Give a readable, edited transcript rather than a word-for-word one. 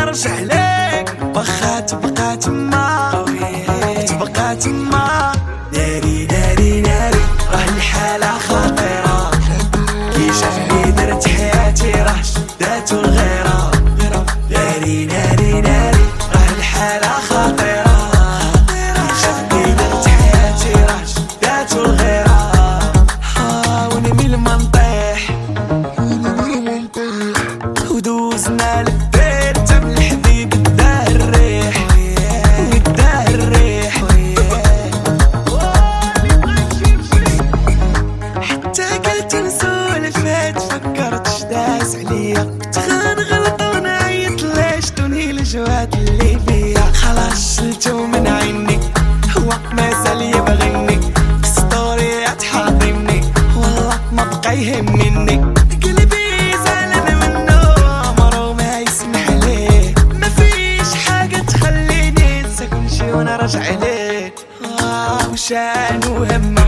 نرجع لك واخا تبقى تما تبقى تما. ناري ناري ناري راه الحالة خطيرة، كي شافني درت حياتي راه شداتو الغيرة. ناري ناري ناري راه الحالة خطيرة، كي شافني درت حياتي راه شداتو الغيرة. ونميل ما نطيح ودوزنا للدير تا بالحبيب داه الريح وداه الريح. حتى قلت نسولفات فكرت شداس عليا، كنت غنغلط ونعيط ليش شتوني الجواد اللي فيا. خلاص شلتو من عيني هو مازال يبغيني، في ستوريات حاضرني والله ما بقى يهمني. قلبي زعلان منو عمرو ما يسمح ليه، ما فيش حاجة تخليني ننسى كل شي وانا راجع ليه. وشانو هم